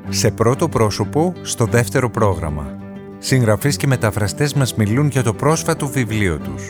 Σε πρώτο πρόσωπο, στο δεύτερο πρόγραμμα. Συγγραφείς και μεταφραστές μας μιλούν για το πρόσφατο βιβλίο τους.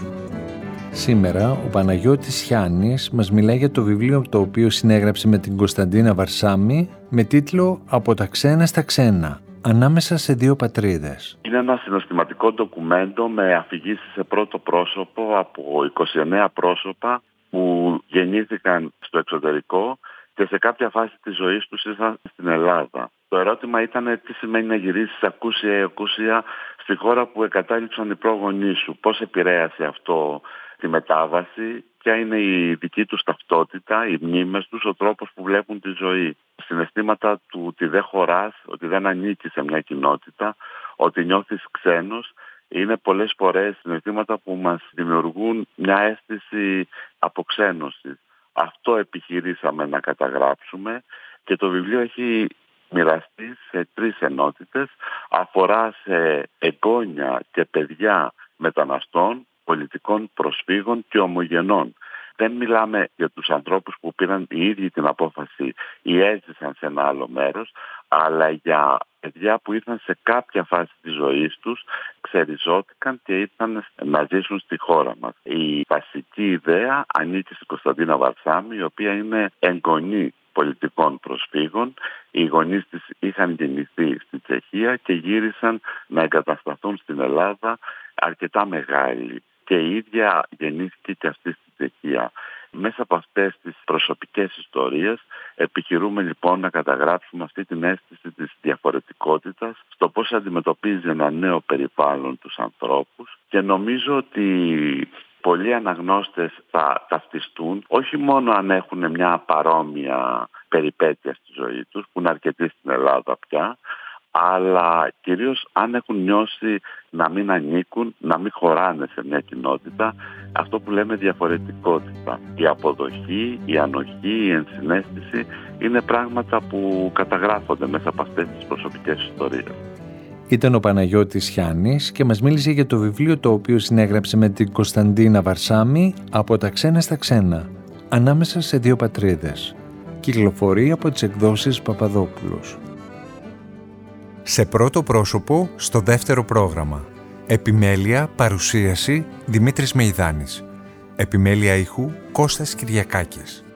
Σήμερα ο Παναγιώτης Χιάννης μας μιλάει για το βιβλίο το οποίο συνέγραψε με την Κωνσταντίνα Βαρσάμι με τίτλο «Από τα ξένα στα ξένα. Ανάμεσα σε δύο πατρίδες». Είναι ένα συναισθηματικό ντοκουμέντο με αφηγήσεις σε πρώτο πρόσωπο από 29 πρόσωπα που γεννήθηκαν στο εξωτερικό και σε κάποια φάση της ζωής τους ήρθαν στην Ελλάδα. Το ερώτημα ήταν τι σημαίνει να γυρίσεις ακούσια ή ακούσια στη χώρα που εγκατάλειψαν οι πρόγονοί σου. Πώς επηρέασε αυτό τη μετάβαση, ποια είναι η δική τους ταυτότητα, οι μνήμες τους, ο τρόπος που βλέπουν τη ζωή. Συναισθήματα του ότι δεν χωράς, ότι δεν ανήκεις σε μια κοινότητα, ότι νιώθεις ξένος, είναι πολλές φορές συναισθήματα που μας δημιουργούν μια αίσθηση αποξένωσης. Αυτό επιχειρήσαμε να καταγράψουμε και το βιβλίο έχει μοιραστεί σε 3 ενότητες. Αφορά σε εγγόνια και παιδιά μεταναστών, πολιτικών προσφύγων και ομογενών. Δεν μιλάμε για τους ανθρώπους που πήραν οι ίδιοι την απόφαση ή έζησαν σε ένα άλλο μέρος, αλλά για παιδιά που ήρθαν σε κάποια φάση της ζωής τους, ξεριζώθηκαν και ήρθαν να ζήσουν στη χώρα μας. Η βασική ιδέα ανήκει στην Κωνσταντίνα Βαρσάμι, η οποία είναι εγγονή πολιτικών προσφύγων. Οι γονείς της είχαν γεννηθεί στη Τσεχία και γύρισαν να εγκατασταθούν στην Ελλάδα αρκετά μεγάλοι. Και η ίδια γεννήθηκε και αυτή στη Τσεχία. Μέσα από αυτές τις προσωπικές ιστορίες επιχειρούμε λοιπόν να καταγράψουμε αυτή την αίσθηση της διαφορετικότητας, στο πώς αντιμετωπίζει ένα νέο περιβάλλον τους ανθρώπους, και νομίζω ότι πολλοί αναγνώστες θα ταυτιστούν όχι μόνο αν έχουν μια παρόμοια περιπέτεια στη ζωή τους, που είναι αρκετοί στην Ελλάδα πια, αλλά κυρίως αν έχουν νιώσει να μην ανήκουν, να μην χωράνε σε μια κοινότητα, αυτό που λέμε διαφορετικότητα. Η αποδοχή, η ανοχή, η ενσυναίσθηση είναι πράγματα που καταγράφονται μέσα από αυτές τις προσωπικές ιστορίες. Ήταν ο Παναγιώτης Χιάννης και μας μίλησε για το βιβλίο το οποίο συνέγραψε με την Κωνσταντίνα Βαρσάμι «Από τα ξένα στα ξένα. Ανάμεσα σε δύο πατρίδες». Κυκλοφορεί από τις εκδόσεις Παπαδόπουλος. Σε πρώτο πρόσωπο, στο δεύτερο πρόγραμμα. Επιμέλεια, παρουσίαση, Δημήτρης Μεϊδάνης. Επιμέλεια ήχου, Κώστας Κυριακάκης.